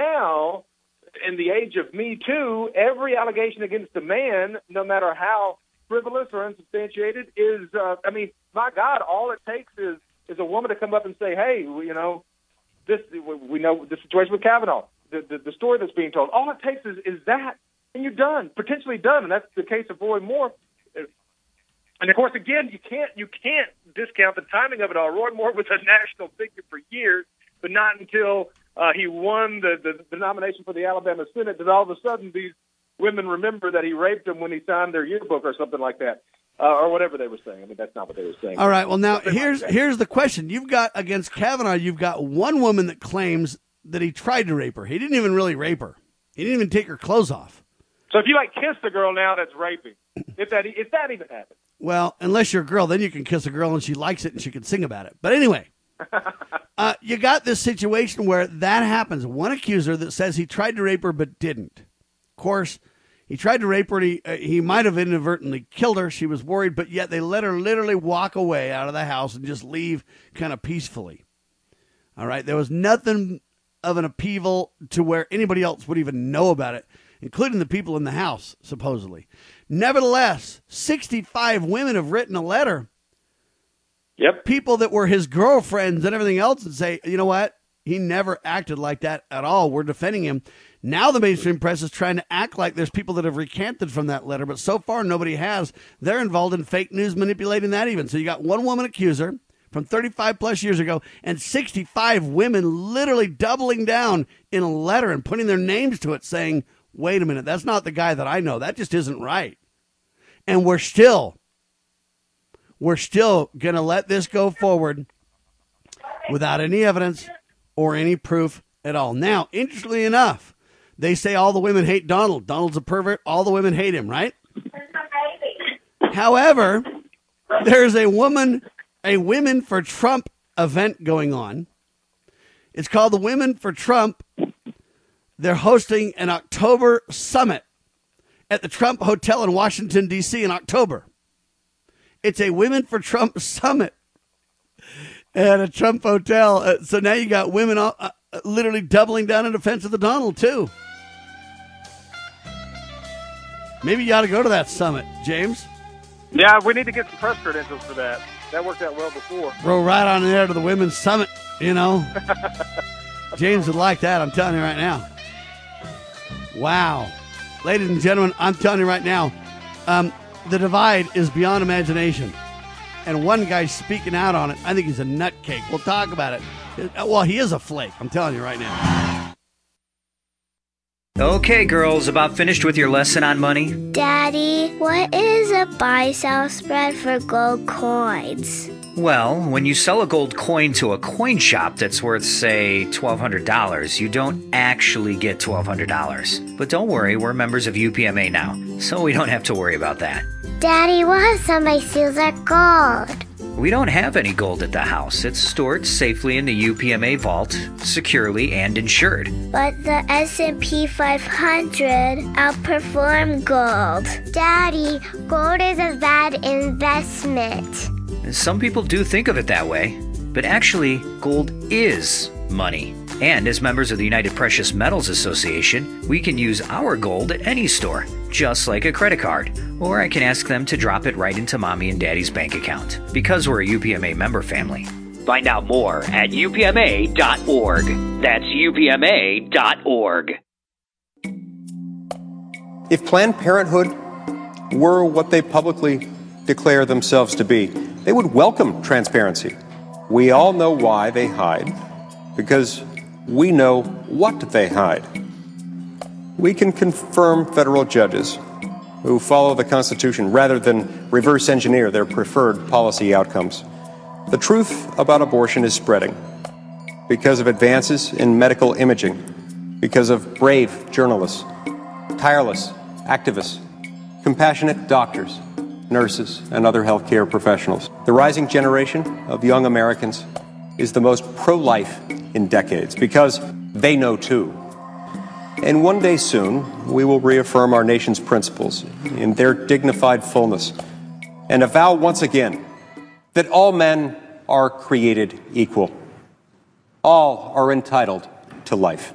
the age of Me Too, every allegation against a man, no matter how frivolous or unsubstantiated, is my God, all it takes is a woman to come up and say, hey, we know the situation with Kavanaugh, the story that's being told. All it takes is that, and you're done, potentially done. And that's the case of Roy Moore. And of course, again, you can't discount the timing of it all. Roy Moore was a national figure for years, but not until he won the nomination for the Alabama Senate did all of a sudden these women remember that he raped them when he signed their yearbook or something like that. Or whatever they were saying. I mean, that's not what they were saying. All right. Well, now here's the question. You've got against Kavanaugh, you've got one woman that claims that he tried to rape her. He didn't even really rape her. He didn't even take her clothes off. So if you kiss a girl now, that's raping. If that even happens. Well, unless you're a girl, then you can kiss a girl and she likes it and she can sing about it. But anyway, you got this situation where that happens. One accuser that says he tried to rape her but didn't. Of course, he tried to rape her. He might have inadvertently killed her. She was worried, but yet they let her literally walk away out of the house and just leave kind of peacefully. All right. There was nothing of an upheaval to where anybody else would even know about it, including the people in the house, supposedly. Nevertheless, 65 women have written a letter. Yep. People that were his girlfriends and everything else, and say, you know what? He never acted like that at all. We're defending him. Now the mainstream press is trying to act like there's people that have recanted from that letter, but so far nobody has. They're involved in fake news manipulating that even. So you got one woman accuser from 35 plus years ago and 65 women literally doubling down in a letter and putting their names to it saying, wait a minute, that's not the guy that I know. That just isn't right. And we're still going to let this go forward without any evidence or any proof at all. Now, interestingly enough, they say all the women hate Donald. Donald's a pervert. All the women hate him, right? However, there's a Women for Trump event going on. It's called the Women for Trump. They're hosting an October summit at the Trump Hotel in Washington, D.C. in October. It's a Women for Trump summit at a Trump hotel. So now you got women literally doubling down in defense of the Donald, too. Maybe you ought to go to that summit, James. Yeah, we need to get some press credentials for that. That worked out well before. Roll right on there to the women's summit, you know. James would like that, I'm telling you right now. Wow. Ladies and gentlemen, I'm telling you right now, the divide is beyond imagination. And one guy's speaking out on it. I think he's a nutcake. We'll talk about it. Well, he is a flake, I'm telling you right now. Okay, girls, about finished with your lesson on money? Daddy, what is a buy-sell spread for gold coins? Well, when you sell a gold coin to a coin shop that's worth, say, $1,200, you don't actually get $1,200. But don't worry, we're members of UPMA now, so we don't have to worry about that. Daddy, what if somebody steals our gold? We don't have any gold at the house. It's stored safely in the UPMA vault, securely and insured. But the S&P 500 outperformed gold. Daddy, gold is a bad investment. Some people do think of it that way, but actually, gold is money. And as members of the United Precious Metals Association, we can use our gold at any store, just like a credit card. Or I can ask them to drop it right into Mommy and Daddy's bank account, because we're a UPMA member family. Find out more at upma.org. That's upma.org. If Planned Parenthood were what they publicly declare themselves to be, they would welcome transparency. We all know why they hide, because we know what they hide. We can confirm federal judges who follow the Constitution rather than reverse engineer their preferred policy outcomes. The truth about abortion is spreading because of advances in medical imaging, because of brave journalists, tireless activists, compassionate doctors, nurses, and other healthcare professionals. The rising generation of young Americans is the most pro-life in decades because they know too. And one day soon, we will reaffirm our nation's principles in their dignified fullness and avow once again that all men are created equal. All are entitled to life.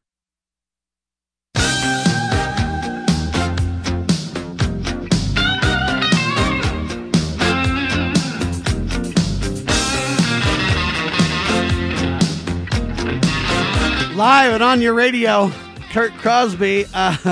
Live and on your radio, Kurt Crosby.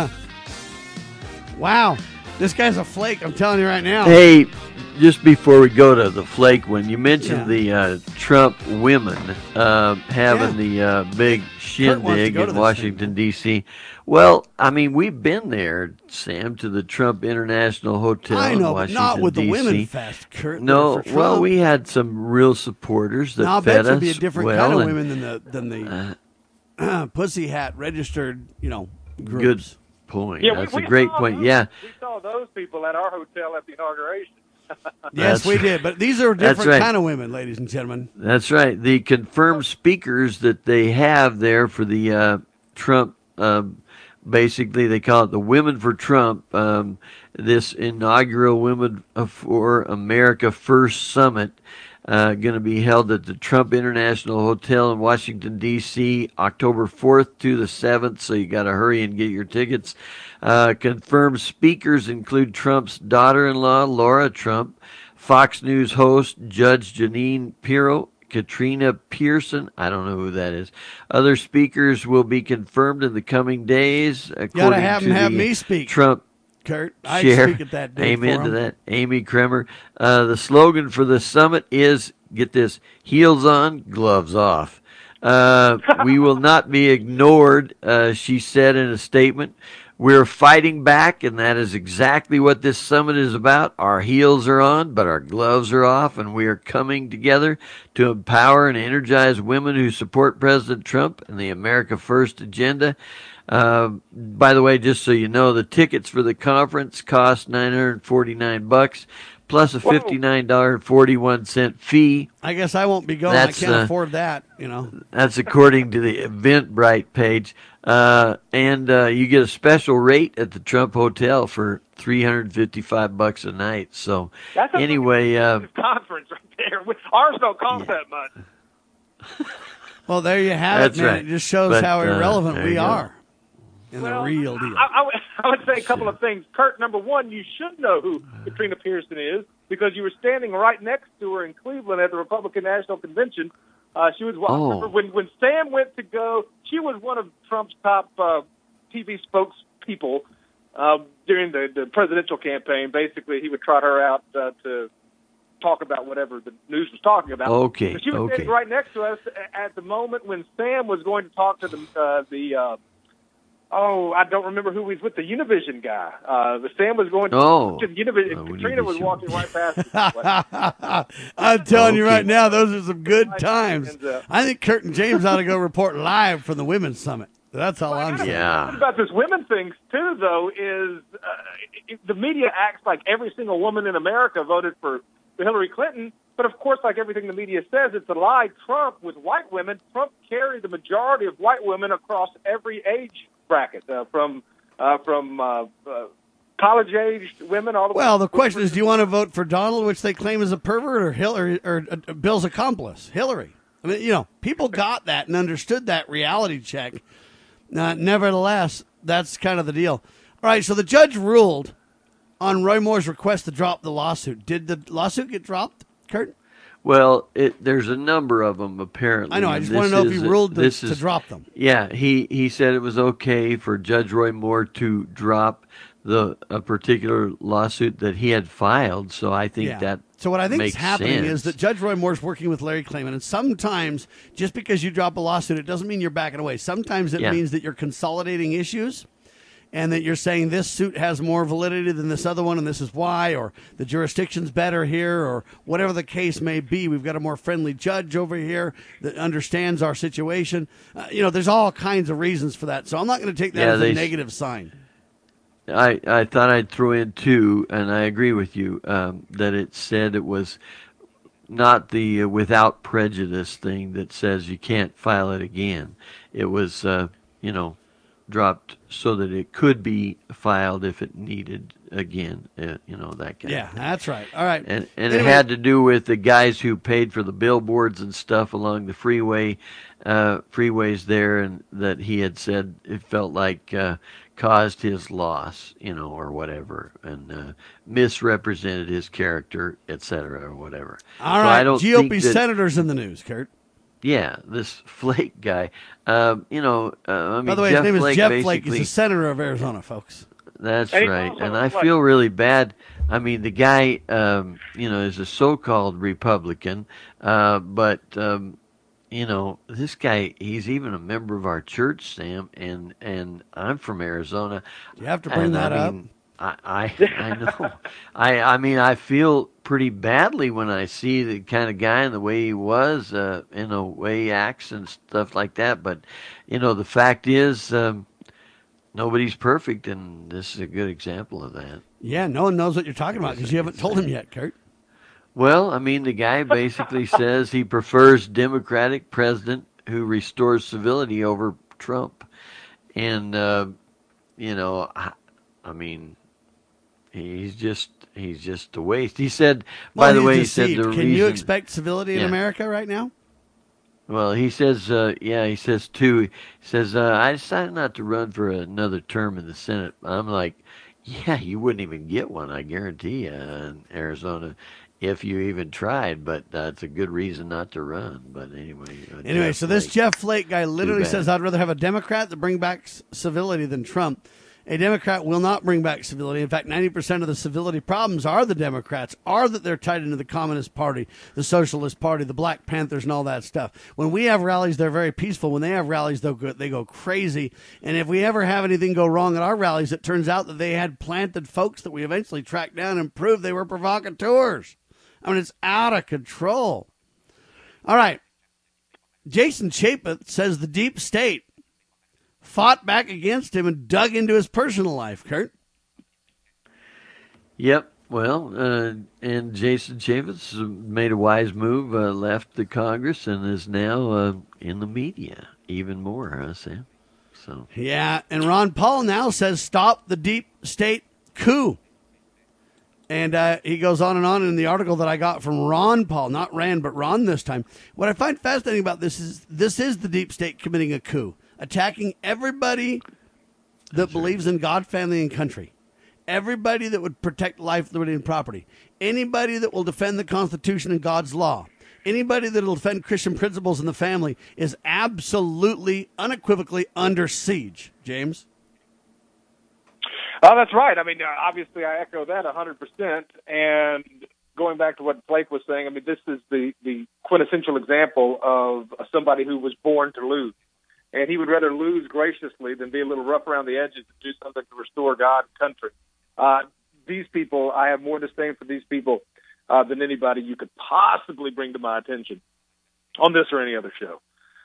Wow, this guy's a flake, I'm telling you right now. Hey, just before we go to the flake one, you mentioned the Trump women having the big shindig in Washington, D.C. Well, I mean, we've been there, Sam, to the Trump International Hotel I know, in Washington, but not with D.C. the women fest, Kurt. No, well, we had some real supporters that I'll fed bet us you'd be a different well. kind of women than the pussy hat registered, groups. Good point. Yeah, That's we a great saw point. those- Yeah. We saw those people at our hotel at the inauguration. Yes, we did. But these are different right. kind of women, ladies and gentlemen. That's right. The confirmed speakers that they have there for the Trump, basically they call it the Women for Trump, this inaugural Women for America First Summit, going to be held at the Trump International Hotel in Washington, D.C., October 4th to the 7th, so you got to hurry and get your tickets. Confirmed speakers include Trump's daughter-in-law, Laura Trump, Fox News host Judge Jeanine Pirro, Katrina Pearson, I don't know who that is. Other speakers will be confirmed in the coming days. Got to have me speak. Trump Kurt, I Chair. speak at that day. Amen for to him. that. Amy Kremer. The slogan for the summit is, get this, heels on, gloves off. We will not be ignored, she said in a statement. We're fighting back, and that is exactly what this summit is about. Our heels are on, but our gloves are off, and we are coming together to empower and energize women who support President Trump and the America First agenda. By the way, just so you know, the tickets for the conference cost $949 plus a $59.41 fee. I guess I won't be going. I can't afford that, That's according to the Eventbrite page. And you get a special rate at the Trump Hotel for $355 a night. So That's a anyway, conference right there. Ours don't cost that much. Well, there you have That's it, man. right. It just shows But, how there irrelevant we you go. are in the real deal. I would say a couple of things. Kurt, number one, you should know who Katrina Pearson is because you were standing right next to her in Cleveland at the Republican National Convention. She was I remember when Sam went to go. She was one of Trump's top TV spokespeople during the presidential campaign. Basically, he would trot her out to talk about whatever the news was talking about. Okay, But she was standing right next to us at the moment when Sam was going to talk to I don't remember who was with the Univision guy. Sam was going to the Univision. Katrina was walking right past us. I'm telling you right now, those are some good times. I think Kurt and James ought to go report live from the Women's Summit. That's all I'm saying. What about this women thing, too, though, is the media acts like every single woman in America voted for Hillary Clinton. But, of course, like everything the media says, it's a lie. Trump, with white women, Trump carried the majority of white women across every age bracket, from college-aged women all the way. Well, the question is, do you want to vote for Donald, which they claim is a pervert, or Hillary, or Bill's accomplice, Hillary? I mean, people got that and understood that reality check. Nevertheless, that's kind of the deal. All right, so the judge ruled on Roy Moore's request to drop the lawsuit. Did the lawsuit get dropped, Kurt? Well, there's a number of them apparently. I know. I just want to know if he ruled to drop them. Yeah, he said it was okay for Judge Roy Moore to drop a particular lawsuit that he had filed. So I think that. So what I think is makes happening sense. is that Judge Roy Moore's working with Larry Klayman, and sometimes just because you drop a lawsuit, it doesn't mean you're backing away. Sometimes it means that you're consolidating issues, and that you're saying this suit has more validity than this other one, and this is why, or the jurisdiction's better here, or whatever the case may be. We've got a more friendly judge over here that understands our situation. There's all kinds of reasons for that. So I'm not going to take that as a negative sign. I thought I'd throw in too, and I agree with you, that it said it was not the without prejudice thing that says you can't file it again. It was, dropped so that it could be filed if it needed again, that kind of thing. Yeah, that's right. All right. And anyway, it had to do with the guys who paid for the billboards and stuff along the freeways there, and that he had said it felt like caused his loss, or whatever, and misrepresented his character, etc., or whatever. All right, GOP senators in the news, Kurt. Yeah, this Flake guy. By the way, his name is Jeff Flake. He's a senator of Arizona, folks. That's right, and I feel really bad. I mean, the guy, is a so-called Republican, but this guy, he's even a member of our church, Sam, and I'm from Arizona. You have to bring that up. I know. I feel pretty badly when I see the kind of guy and the way he was, in a way he acts and stuff like that. But, the fact is, nobody's perfect, and this is a good example of that. Yeah, no one knows what you're talking about because you haven't told him yet, Kurt. Well, the guy basically says he prefers Democratic president who restores civility over Trump. And, he's just a waste. He said, by the way, he said the reason. Can you expect civility in America right now? Well, he says, he says I decided not to run for another term in the Senate. I'm like, yeah, you wouldn't even get one, I guarantee you, in Arizona, if you even tried. But that's a good reason not to run. But anyway. So this Jeff Flake guy literally says, I'd rather have a Democrat that bring back civility than Trump. A Democrat will not bring back civility. In fact, 90% of the civility problems are the Democrats, are that they're tied into the Communist Party, the Socialist Party, the Black Panthers, and all that stuff. When we have rallies, they're very peaceful. When they have rallies, they go crazy. And if we ever have anything go wrong at our rallies, it turns out that they had planted folks that we eventually tracked down and proved they were provocateurs. It's out of control. All right. Jason Chapin says the deep state fought back against him and dug into his personal life, Kurt. Yep. Well, and Jason Chaffetz made a wise move, left the Congress, and is now in the media even more, huh, Sam? So. Yeah, and Ron Paul now says stop the deep state coup. And he goes on and on in the article that I got from Ron Paul, not Rand, but Ron this time. What I find fascinating about this is the deep state committing a coup, attacking everybody that believes in God, family, and country. Everybody that would protect life, liberty, and property. Anybody that will defend the Constitution and God's law. Anybody that will defend Christian principles in the family is absolutely, unequivocally under siege. James? Oh, that's right. Obviously, I echo that 100%. And going back to what Blake was saying, this is the quintessential example of somebody who was born to lose. And he would rather lose graciously than be a little rough around the edges and do something to restore God and country. These people, I have more disdain for these people than anybody you could possibly bring to my attention on this or any other show.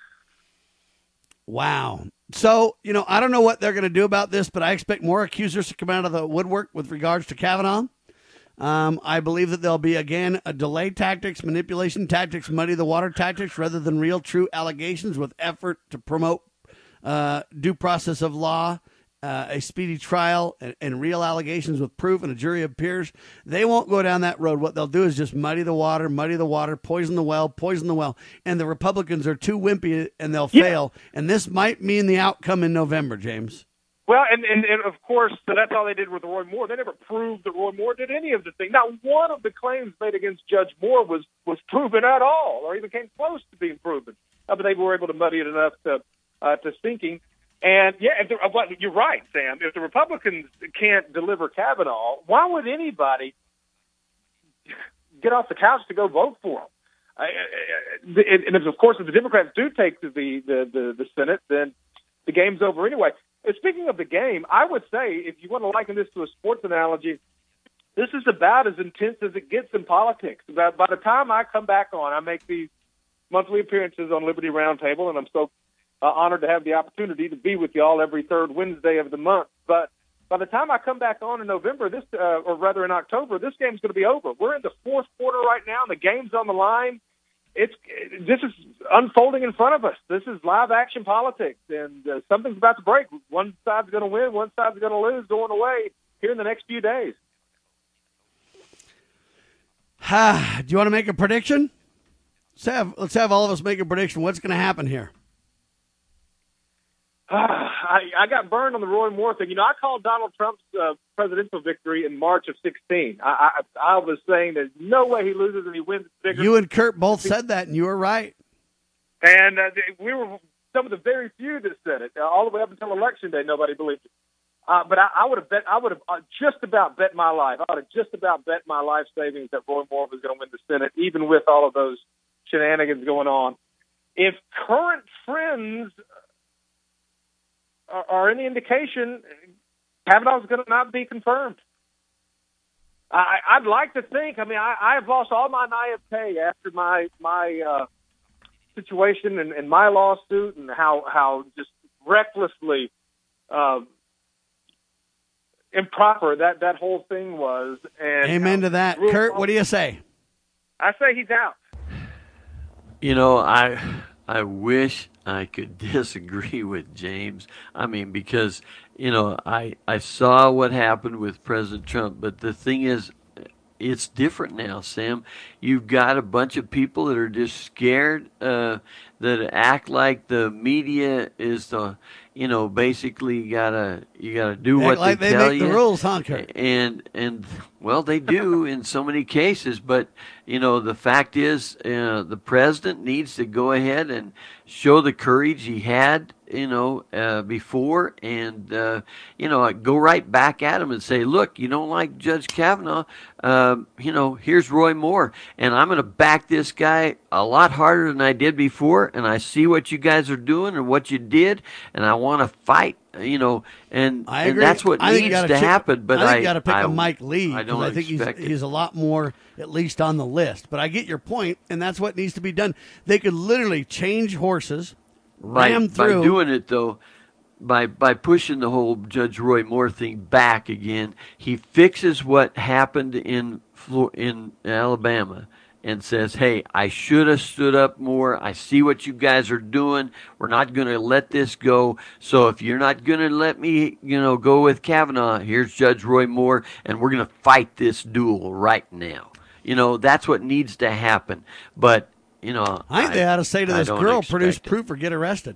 Wow. So, I don't know what they're going to do about this, but I expect more accusers to come out of the woodwork with regards to Kavanaugh. I believe that there'll be, again, a delay tactics, manipulation tactics, muddy the water tactics, rather than real, true allegations with effort to promote due process of law, a speedy trial, and real allegations with proof and a jury of peers. They won't go down that road. What they'll do is just muddy the water, poison the well. And the Republicans are too wimpy and they'll fail. And this might mean the outcome in November, James. Well, and of course, so that's all they did with Roy Moore. They never proved that Roy Moore did any of the things. Not one of the claims made against Judge Moore was proven at all, or even came close to being proven. But they were able to muddy it enough to sinking. And yeah, you're right, Sam. If the Republicans can't deliver Kavanaugh, why would anybody get off the couch to go vote for him? And of course, if the Democrats do take the Senate, then the game's over anyway. And speaking of the game, I would say, if you want to liken this to a sports analogy, this is about as intense as it gets in politics. By the time I come back on, I make these monthly appearances on Liberty Roundtable, and I'm so honored to have the opportunity to be with y'all every third Wednesday of the month. But by the time I come back on in November, or rather in October, this game's going to be over. We're in the fourth quarter right now, and the game's on the line. This is unfolding in front of us. This is live action politics, and something's about to break. One side's going to win, one side's going to lose, going away here in the next few days. Do you want to make a prediction? Let's have all of us make a prediction. What's going to happen here? I got burned on the Roy Moore thing. I called Donald Trump's presidential victory in March of 2016. I was saying there's no way he loses and he wins. You and Kurt both said that, and you were right. And we were some of the very few that said it. All the way up until Election Day, nobody believed it. But I would have just about bet my life. I would have just about bet my life savings that Roy Moore was going to win the Senate, even with all of those shenanigans going on. If current trends are any indication, Kavanaugh's going to not be confirmed. I'd like to think. I mean, I've lost all my naivete after my situation and my lawsuit, and how just recklessly improper that whole thing was. And amen to that. Kurt, what do you say? I say he's out. I wish I could disagree with James. I mean, because, I saw what happened with President Trump, but the thing is, it's different now, Sam. You've got a bunch of people that are just scared, that act like the media is the, basically you gotta do what like they tell make you. The rules, huh, Kurt? And well, they do in so many cases. But the fact is, the president needs to go ahead and show the courage he had, before, and go right back at him and say, look, you don't like Judge Kavanaugh, here's Roy Moore, and I'm going to back this guy a lot harder than I did before, and I see what you guys are doing and what you did, and I want to fight, and that's what needs to happen. But I think you got to pick a Mike Lee. I don't think expect he's a lot more, at least on the list. But I get your point, and that's what needs to be done. They could literally change horses, ram through. By doing it, though, by pushing the whole Judge Roy Moore thing back again, he fixes what happened in Alabama and says, hey, I should have stood up more. I see what you guys are doing. We're not going to let this go. So if you're not going to let me, go with Kavanaugh, here's Judge Roy Moore, and we're going to fight this duel right now. That's what needs to happen. But, I think they ought to say to this girl, produce proof or get arrested.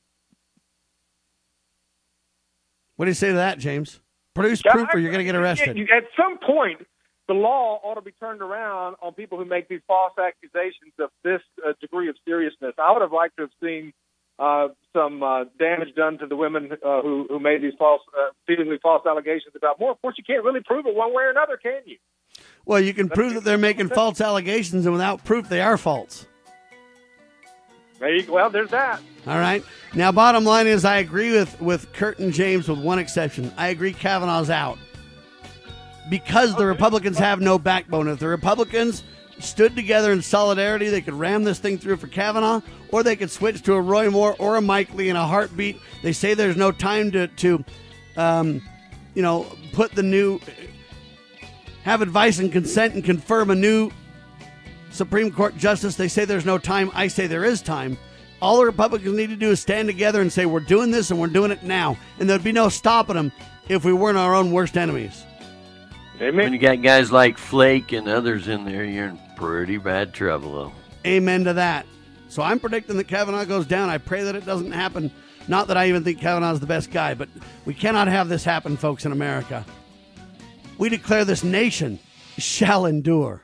What do you say to that, James? Produce proof or you're going to get arrested. At some point, the law ought to be turned around on people who make these false accusations of this degree of seriousness. I would have liked to have seen some damage done to the women who made these seemingly false allegations about Moore. Of course, you can't really prove it one way or another, can you? Well, you can prove that they're making false allegations, and without proof, they are false. Well, there's that. All right. Now, bottom line is I agree with Kurt and James with one exception. I agree Kavanaugh's out. Because the Republicans have no backbone. If the Republicans stood together in solidarity, they could ram this thing through for Kavanaugh, or they could switch to a Roy Moore or a Mike Lee in a heartbeat. They say there's no time to put the new, have advice and consent and confirm a new Supreme Court justice. They say there's no time. I say there is time. All the Republicans need to do is stand together and say we're doing this and we're doing it now. And there'd be no stopping them if we weren't our own worst enemies. Amen. When you got guys like Flake and others in there, you're in pretty bad trouble, though. Amen to that. So I'm predicting that Kavanaugh goes down. I pray that it doesn't happen Not that I even think Kavanaugh's the best guy, but we cannot have this happen, folks, in America. We declare this nation shall endure.